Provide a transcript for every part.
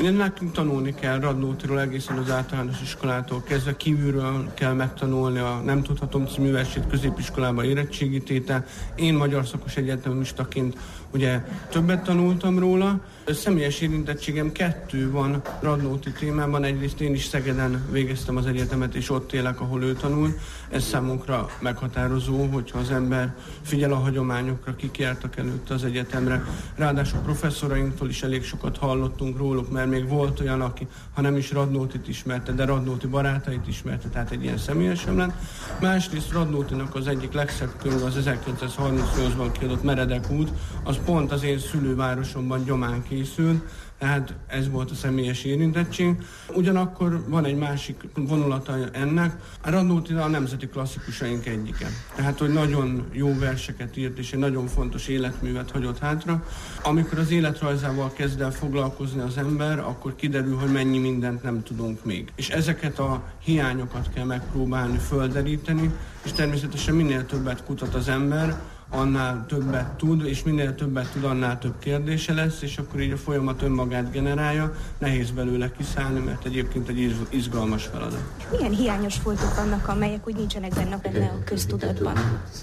Ugye nekünk tanulni kell Radnótiról egészen az általános iskolától kezdve, kívülről kell megtanulni a Nem tudhatom című versét, középiskolában érettségítétel. Én magyar szakos egyetemistaként ugye többet tanultam róla. Személyes érintettségem 2 van Radnóti témában. Egyrészt én is Szegeden végeztem az egyetemet, és ott élek, ahol ő tanul. Ez számunkra meghatározó, hogyha az ember figyel a hagyományokra, kik jártak előtte az egyetemre. Ráadásul professzorainktól is elég sokat hallottunk róluk, mert még volt olyan, aki, ha nem is Radnótit ismerte, de Radnóti barátait ismerte, tehát egy ilyen személyesen lett. Másrészt Radnótinak az egyik legszebb könyv, az 1938-ban kiadott Meredek út, az pont az én szülővárosomban, Gyomán készült, tehát ez volt a személyes érintettség. Ugyanakkor van egy másik vonulata ennek, a Radnóti a nemzeti klasszikusaink egyike. Tehát, hogy nagyon jó verseket írt, és egy nagyon fontos életművet hagyott hátra. Amikor az életrajzával kezd el foglalkozni az ember, akkor kiderül, hogy mennyi mindent nem tudunk még. És ezeket a hiányokat kell megpróbálni földeríteni, és természetesen minél többet kutat az ember, annál többet tud, és minél többet tud, annál több kérdése lesz, és akkor így a folyamat önmagát generálja. Nehéz belőle kiszállni, mert egyébként egy izgalmas feladat. Milyen hiányos foltok vannak, amelyek úgy nincsenek benne a köztudatban?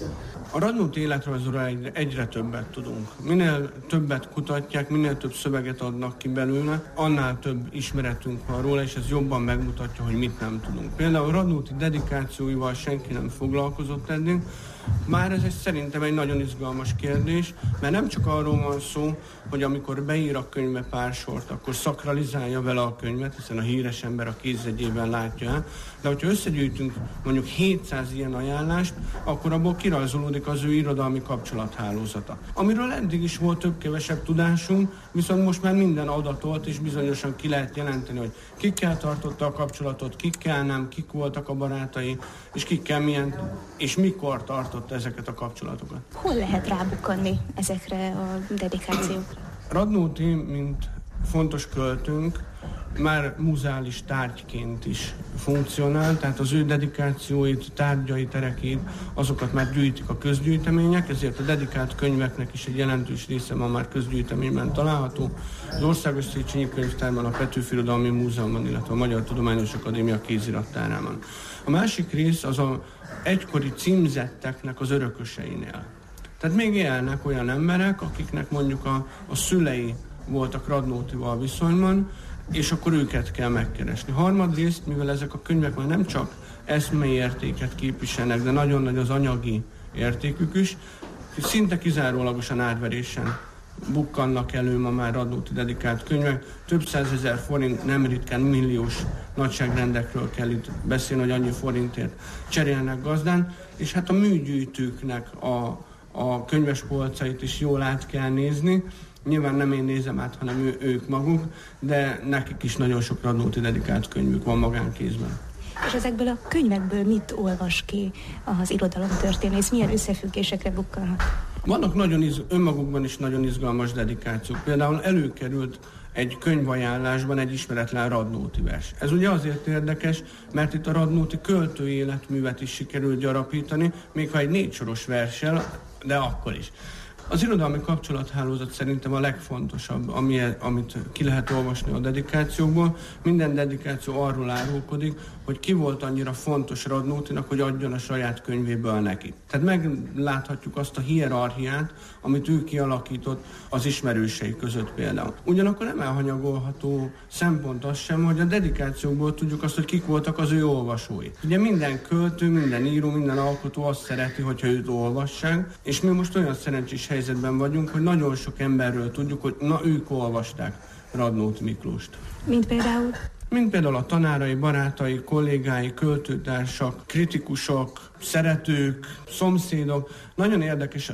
A Radnóti életrajzról egyre többet tudunk. Minél többet kutatják, minél több szöveget adnak ki belőle, annál több ismeretünk van róla, és ez jobban megmutatja, hogy mit nem tudunk. Például Radnóti dedikációival senki nem foglalkozott eddig. Már ez szerintem egy nagyon izgalmas kérdés, mert nem csak arról van szó, hogy amikor beír a könyvbe pár sort, akkor szakralizálja vele a könyvet, hiszen a híres ember a kézjegyében látja el, de hogyha összegyűjtünk mondjuk 700 ilyen ajánlást, akkor abból kirajzolódik az ő irodalmi kapcsolathálózata. Amiről eddig is volt több-kevesebb tudásunk, viszont most már minden adatolt, és bizonyosan ki lehet jelenteni, hogy kikkel tartotta a kapcsolatot, kikkel nem, kik voltak a barátai, és kikkel milyen, és mikor tartotta ezeket a kapcsolatokat. Hol lehet rábukkanni ezekre a dedikációkra? Radnóti, mint fontos költőnk, már muzeális tárgyként is funkcionál, tehát az ő dedikációit, tárgyait, erekét, azokat már gyűjtik a közgyűjtemények, ezért a dedikált könyveknek is egy jelentős része ma már közgyűjteményben található. Az Országos Széchenyi Könyvtárban, a Petőfi Irodalmi Múzeumban, illetve a Magyar Tudományos Akadémia kézirattárában. A másik rész az a egykori címzetteknek az örököseinél. Tehát még élnek olyan emberek, akiknek mondjuk a szülei voltak Radnótival viszonyban, és akkor őket kell megkeresni. Harmadrészt, mivel ezek a könyvek már nem csak eszmei értéket képviselnek, de nagyon nagy az anyagi értékük is, szinte kizárólagosan árverésen bukkannak elő ma már Radnóti dedikált könyvek. Több 100 000 forint, nem ritkán milliós nagyságrendekről kell itt beszélni, hogy annyi forintért cserélnek gazdán, és hát a műgyűjtőknek a könyves polcait is jól át kell nézni. Nyilván nem én nézem át, hanem ők maguk, de nekik is nagyon sok Radnóti dedikált könyvük van magánkézben. És ezekből a könyvekből mit olvas ki az irodalomtörténész? Milyen összefüggésekre bukkanhat? Vannak önmagukban is nagyon izgalmas dedikációk. Például előkerült egy könyvajánlásban egy ismeretlen Radnóti vers. Ez ugye azért érdekes, mert itt a Radnóti költői életművet is sikerült gyarapítani, még ha egy 4 soros verssel, de akkor is. Az irodalmi kapcsolathálózat szerintem a legfontosabb, amit ki lehet olvasni a dedikációkból. Minden dedikáció arról árulkodik, hogy ki volt annyira fontos Radnótinak, hogy adjon a saját könyvéből neki. Tehát megláthatjuk azt a hierarchiát, amit ő kialakított az ismerősei között például. Ugyanakkor nem elhanyagolható szempont az sem, hogy a dedikációkból tudjuk azt, hogy kik voltak az ő olvasói. Ugye minden költő, minden író, minden alkotó azt szereti, hogyha őt olvassák, és mi most olyan szerencsés helyzetben vagyunk, hogy nagyon sok emberről tudjuk, hogy na ők olvasták Radnóti Miklóst. Mint például? Mint például a tanárai, barátai, kollégái, költőtársak, kritikusok, szeretők, szomszédok. Nagyon érdekes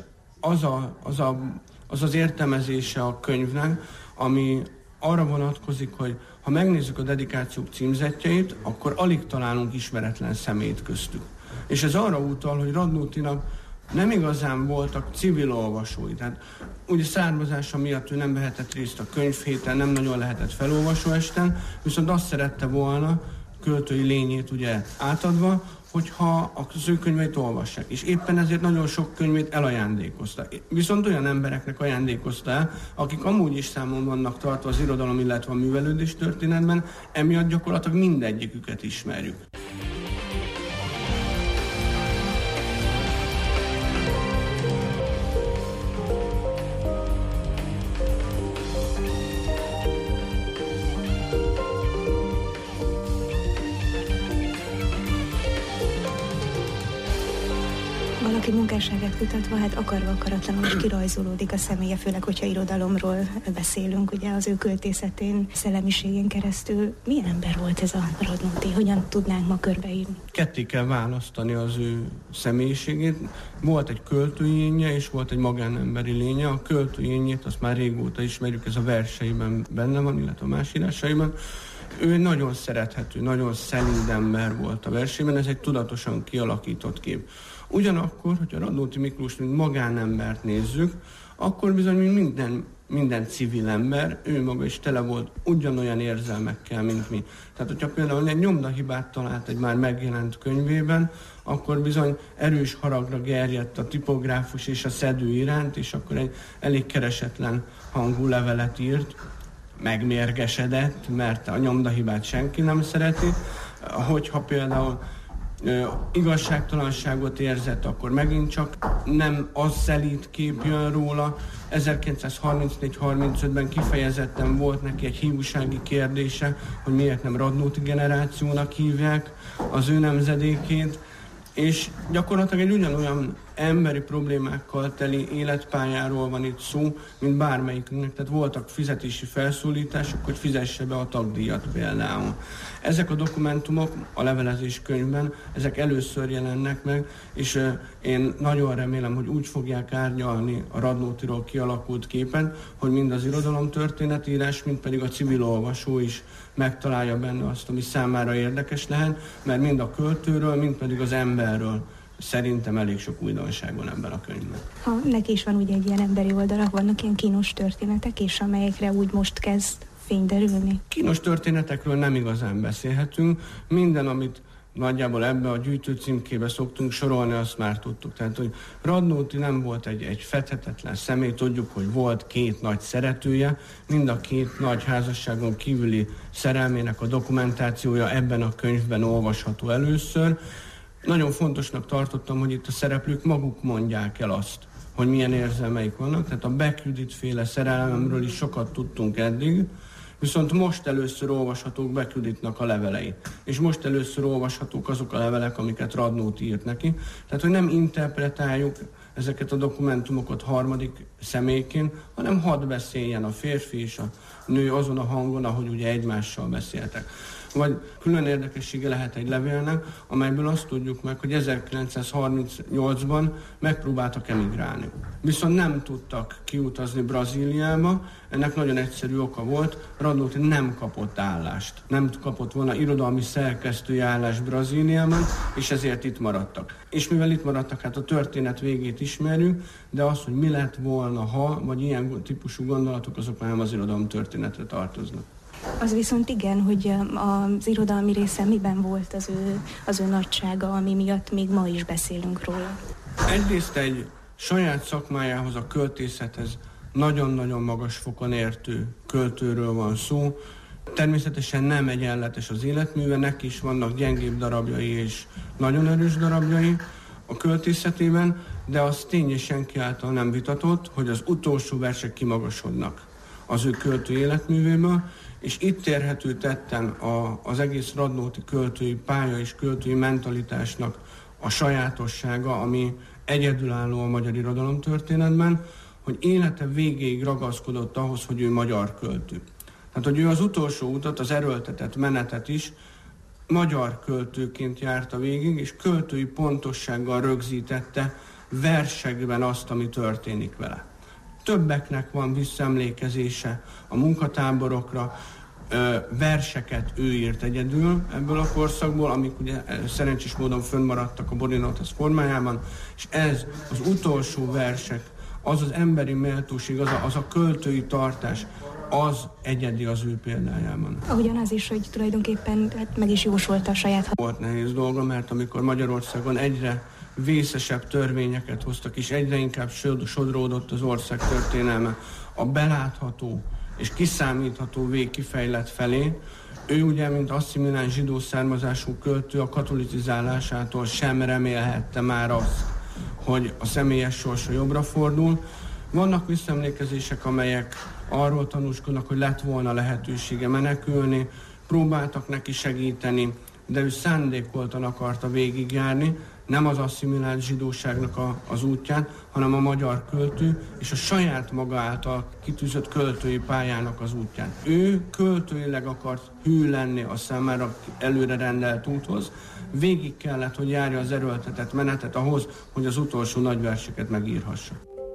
az értelmezése a könyvnek, ami arra vonatkozik, hogy ha megnézzük a dedikációk címzettjeit, akkor alig találunk ismeretlen személyt köztük. És ez arra utal, hogy Radnótinak nem igazán voltak civil olvasói. Tehát ugye származása miatt ő nem vehetett részt a könyvhéten, nem nagyon lehetett felolvasó esten, viszont azt szerette volna, költői lényét ugye átadva, hogyha az ő könyveit olvassák, és éppen ezért nagyon sok könyvét elajándékozta. Viszont olyan embereknek ajándékozta el, akik amúgy is számon vannak tartva az irodalom, illetve a művelődés történetben, emiatt gyakorlatilag mindegyiküket ismerjük. Valaki munkásságát kutatva, hát akarva akaratlanul is kirajzolódik a személye, főleg, hogyha irodalomról beszélünk, ugye az ő költészetén, szellemiségén keresztül. Milyen ember volt ez a Radnóti? Hogyan tudnánk ma körbeírni? Ketté kell választani az ő személyiségét. Volt egy költői énje, és volt egy magánemberi lénye. A költői énjét azt már régóta ismerjük, ez a verseiben benne van, illetve a más írásaiban. Ő egy nagyon szerethető, nagyon szelíd ember volt a versében, ez egy tudatosan kialakított kép. Ugyanakkor, hogyha Radnóti Miklós mint magánembert nézzük, akkor bizony minden civil ember, ő maga is tele volt ugyanolyan érzelmekkel, mint mi. Tehát, hogyha például egy nyomdahibát talált egy már megjelent könyvében, akkor bizony erős haragra gerjedt a tipográfus és a szedő iránt, és akkor egy elég keresetlen hangú levelet írt, megmérgesedett, mert a nyomdahibát senki nem szereti. Hogyha például igazságtalanságot érzett, akkor megint csak nem az szelíd kép jön róla. 1934-35-ben kifejezetten volt neki egy hívúsági kérdése, hogy miért nem Radnóti generációnak hívják az ő nemzedékét, és gyakorlatilag egy ugyanolyan emberi problémákkal teli életpályáról van itt szó, mint bármelyikünknek. Tehát voltak fizetési felszólítások, hogy fizesse be a tagdíjat például. Ezek a dokumentumok a levelezés könyvben, ezek először jelennek meg, és én nagyon remélem, hogy úgy fogják árnyalni a Radnótiról kialakult képen, hogy mind az irodalomtörténetírás, mind pedig a civil olvasó is megtalálja benne azt, ami számára érdekes lehet, mert mind a költőről, mind pedig az emberről szerintem elég sok újdonság van ebben a könyvben. Ha neki is van ugye egy ilyen emberi oldala, vannak ilyen kínos történetek is, amelyekre úgy most kezd fény derülni? Kínos történetekről nem igazán beszélhetünk. Minden, amit nagyjából ebbe a gyűjtő címkébe szoktunk sorolni, azt már tudtuk. Tehát, hogy Radnóti nem volt egy fethetetlen személy, tudjuk, hogy volt két nagy szeretője, mind a két nagy házasságon kívüli szerelmének a dokumentációja ebben a könyvben olvasható először. Nagyon fontosnak tartottam, hogy itt a szereplők maguk mondják el azt, hogy milyen érzelmeik vannak. Tehát a Beck Judit féle szerelemről is sokat tudtunk eddig, viszont most először olvashatók Beck Juditnak a levelei. És most először olvashatók azok a levelek, amiket Radnóti írt neki. Tehát, hogy nem interpretáljuk ezeket a dokumentumokat harmadik személyként, hanem hadd beszéljen a férfi és a nő azon a hangon, ahogy ugye egymással beszéltek. Vagy külön érdekessége lehet egy levélnek, amelyből azt tudjuk meg, hogy 1938-ban megpróbáltak emigrálni. Viszont nem tudtak kiutazni Brazíliába, ennek nagyon egyszerű oka volt, Radnóti nem kapott állást. Nem kapott volna irodalmi szerkesztői állást Brazíliában, és ezért itt maradtak. És mivel itt maradtak, hát a történet végét ismerjük, de az, hogy mi lett volna, ha, vagy ilyen típusú gondolatok, azok már nem az irodalom történetre tartoznak. Az viszont igen, hogy az irodalmi része miben volt az ő nagysága, ami miatt még ma is beszélünk róla? Egyrészt egy saját szakmájához, a költészethez nagyon-nagyon magas fokon értő költőről van szó. Természetesen nem egyenletes az életműve, neki is vannak gyengébb darabjai és nagyon erős darabjai a költészetében, de az tény és senki által nem vitatott, hogy az utolsó versek kimagasodnak az ő költő életművéből, és itt érhető tetten az egész Radnóti költői pálya és költői mentalitásnak a sajátossága, ami egyedülálló a magyar irodalomtörténetben, hogy élete végéig ragaszkodott ahhoz, hogy ő magyar költő. Tehát, hogy ő az utolsó utat, az erőltetett menetet is magyar költőként járta végig, és költői pontossággal rögzítette versekben azt, ami történik vele. Többeknek van visszaemlékezése a munkatáborokra, verseket ő írt egyedül ebből a korszakból, amik ugye szerencsés módon fönnmaradtak a Body Notes formájában, és ez az utolsó versek, az az emberi méltóség, az a költői tartás, az egyedi az ő példájában. Ahogyan az is, hogy tulajdonképpen meg is jósolta a saját... Volt nehéz dolga, mert amikor Magyarországon egyre vészesebb törvényeket hoztak, és egyre inkább sodródott az ország történelme a belátható és kiszámítható végkifejlet felé, ő ugye, mint asszimiláns zsidó származású költő, a katolicizálásától sem remélhette már azt, hogy a személyes sorsa jobbra fordul. Vannak visszaemlékezések, amelyek arról tanúskodnak, hogy lett volna lehetősége menekülni, próbáltak neki segíteni, de ő szándékoltan akarta végigjárni, nem az asszimilált zsidóságnak az útján, hanem a magyar költő és a saját maga által kitűzött költői pályának az útján. Ő költőileg akart hű lenni a számára előre rendelt úthoz, végig kellett, hogy járja az erőltetett menetet ahhoz, hogy az utolsó nagyverseket megírhassa.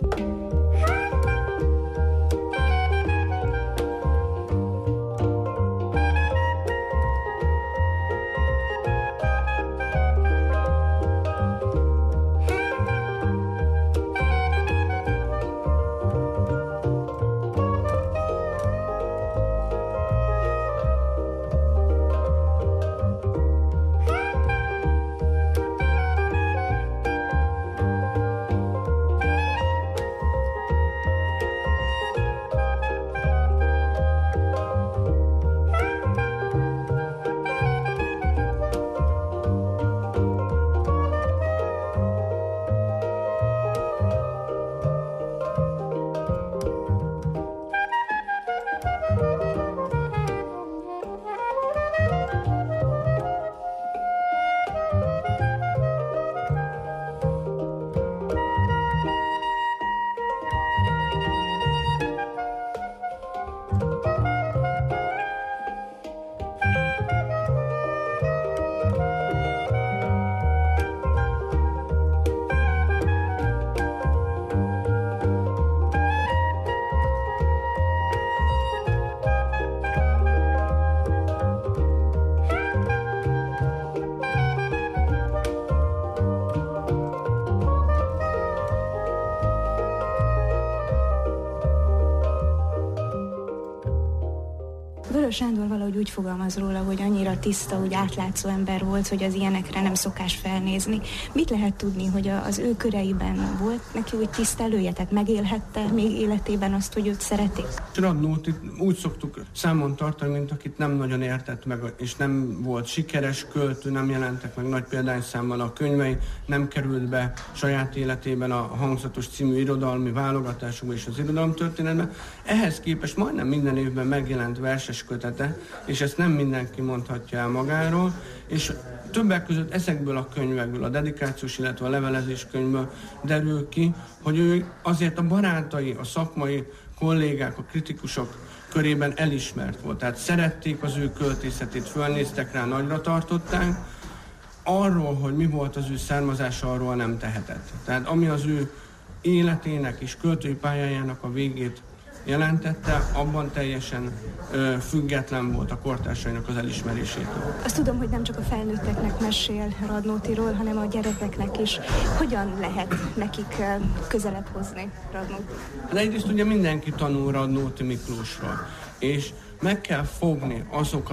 Vörös Sándor valahogy úgy fogalmaz róla, hogy annyira tiszta, úgy átlátszó ember volt, hogy az ilyenekre nem szokás felnézni. Mit lehet tudni, hogy az ő köreiben volt neki úgy tisztelője, tehát megélhette még életében azt, hogy őt szeretik? Radnótit úgy szoktuk számon tartani, mint akit nem nagyon értett meg, és nem volt sikeres költő, nem jelentek meg nagy példányszámmal a könyvei, nem került be saját életében a Hangzatos című irodalmi válogatásokba és az irodalomtörténetbe. Ehhez képest majdnem minden évben megjelent verses kötete, és ezt nem mindenki mondhatja el magáról, és többek között ezekből a könyvekből, a dedikációs, illetve a levelezés könyvből derül ki, hogy ő azért a barátai, a szakmai kollégák, a kritikusok körében elismert volt. Tehát szerették az ő költészetét, fölnéztek rá, nagyra tartották. Arról, hogy mi volt az ő származása, arról nem tehetett. Tehát ami az ő életének és költői pályájának a végét jelentette, abban teljesen független volt a kortársainak az elismerésétől. Azt tudom, hogy nem csak a felnőtteknek mesél Radnótiról, hanem a gyerekeknek is. Hogyan lehet nekik közelebb hozni Radnótit? De egyrészt ugye mindenki tanul Radnóti Miklósról, és meg kell fogni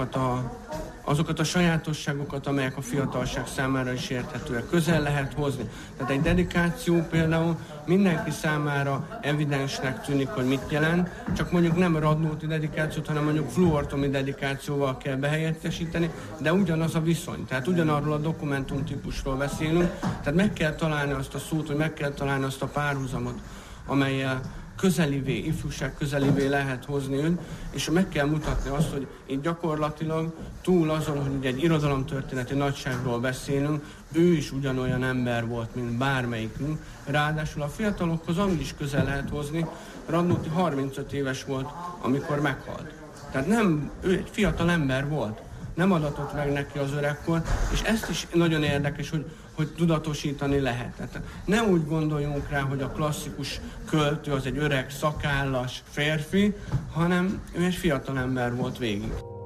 azokat a sajátosságokat, amelyek a fiatalság számára is érthetőek. Közel lehet hozni. Tehát egy dedikáció például mindenki számára evidensnek tűnik, hogy mit jelent, csak mondjuk nem Radnóti dedikációt, hanem mondjuk fluortomi dedikációval kell behelyettesíteni, de ugyanaz a viszony. Tehát ugyanarról a dokumentumtípusról beszélünk, tehát meg kell találni azt a szót, hogy meg kell találni azt a párhuzamot, amellyel közelivé, ifjúság közelivé lehet hozni őt, és meg kell mutatni azt, hogy itt gyakorlatilag túl azon, hogy egy irodalomtörténeti nagyságról beszélünk, ő is ugyanolyan ember volt, mint bármelyikünk. Ráadásul a fiatalokhoz amúgy is közel lehet hozni. Radnóti 35 éves volt, amikor meghalt. Tehát nem, ő egy fiatal ember volt. Nem adatott meg neki az öregkor, és ezt is nagyon érdekes, hogy tudatosítani lehet. Tehát ne úgy gondoljunk rá, hogy a klasszikus költő az egy öreg, szakállas férfi, hanem ő egy fiatal ember volt végig.